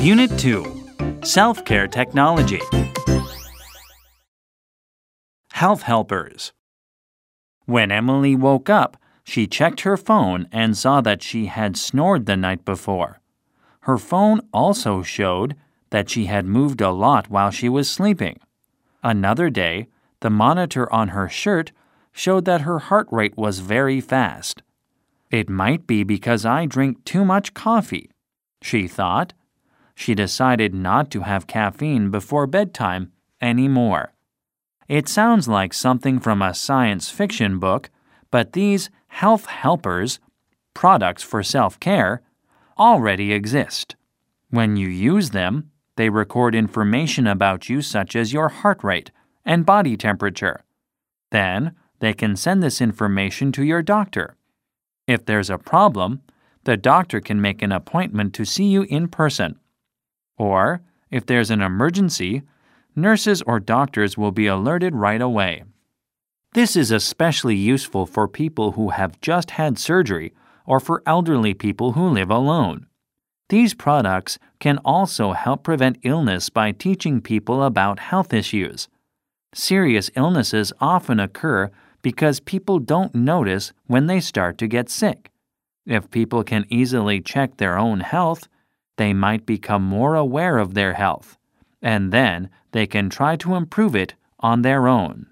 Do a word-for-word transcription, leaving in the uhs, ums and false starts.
Unit two. Self-Care Technology. Health Helpers. When Emily woke up, she checked her phone and saw that she had snored the night before. Her phone also showed that she had moved a lot while she was sleeping. Another day, the monitor on her shirt showed that her heart rate was very fast. It might be because I drink too much coffee, she thought. She decided not to have caffeine before bedtime anymore. It sounds like something from a science fiction book, but these health helpers, products for self-care, already exist. When you use them, they record information about you such as your heart rate and body temperature. Then, they can send this information to your doctor. If there's a problem, the doctor can make an appointment to see you in person. Or, if there's an emergency, nurses or doctors will be alerted right away. This is especially useful for people who have just had surgery or for elderly people who live alone. These products can also help prevent illness by teaching people about health issues. Serious illnesses often occur because people don't notice when they start to get sick. If people can easily check their own health, they might become more aware of their health, and then they can try to improve it on their own.